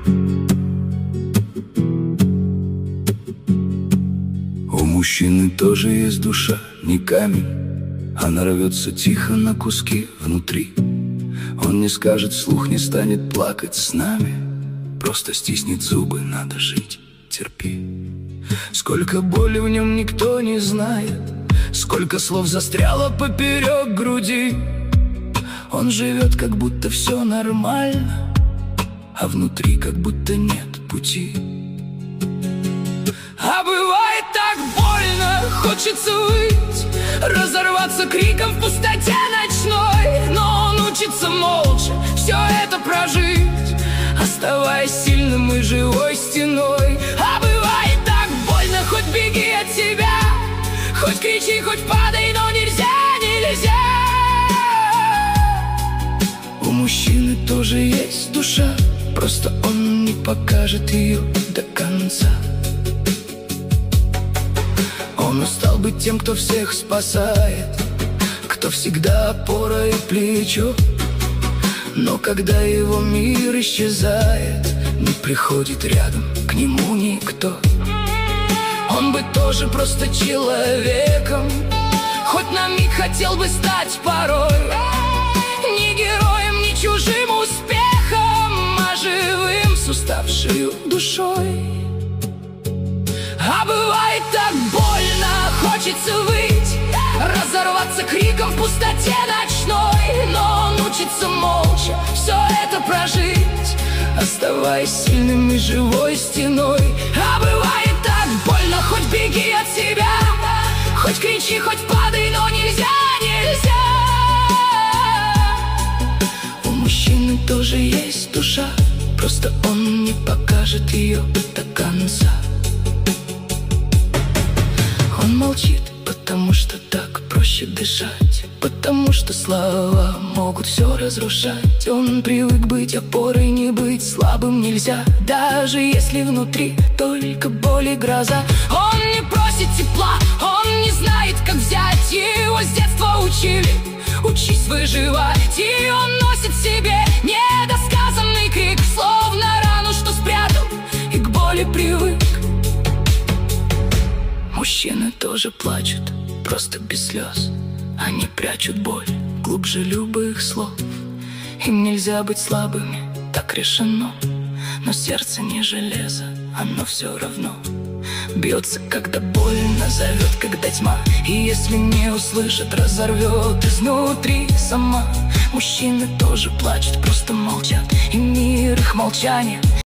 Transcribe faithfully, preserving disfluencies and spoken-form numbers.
У мужчины тоже есть душа, не камень. Она рвется тихо на куски внутри. Он не скажет вслух, не станет плакать с нами. Просто стиснет зубы, надо жить, терпи. Сколько боли в нем никто не знает, сколько слов застряло поперек груди. Он живет, как будто все нормально, а внутри как будто нет пути. А бывает так больно, хочется выть, разорваться криком в пустоте ночной. Но он учится молча все это прожить, оставаясь сильным и живой стеной. А бывает так больно, хоть беги от себя, хоть кричи, хоть падай, но нельзя, нельзя. У мужчины тоже есть душа, просто он не покажет ее до конца. Он устал быть тем, кто всех спасает, кто всегда опора и плечо. Но когда его мир исчезает, не приходит рядом к нему никто. Он бы тоже просто человеком, хоть на миг хотел бы стать порой не героем, не чужим успехом, а живым с уставшей душой. А бывает так больно, хочется выть, разорваться криком в пустоте ночной. Но он учится молча все это прожить, оставаясь сильным и живой стеной. А бывает так больно, хоть беги от себя, хоть кричи, хоть падай, но нельзя, нельзя. У мужчины тоже есть душа, просто он не покажет ее до конца. Он молчит, потому что так проще дышать, потому что слова могут все разрушать. Он привык быть опорой, не быть слабым нельзя, даже если внутри только боль и гроза. Он не просит тепла, он не знает, как взять, его с детства учили: учись выживать. И он носит в себе недосказанный крик, словно рану, что спрятал и к боли привык. Мужчины тоже плачут, просто без слез. Они прячут боль глубже любых слов. Им нельзя быть слабыми, так решено. Но сердце не железо, оно все равно бьется, когда больно, зовет, когда тьма. И если не услышит, разорвет изнутри сама. Мужчины тоже плачут, просто молчат, и мир их молчания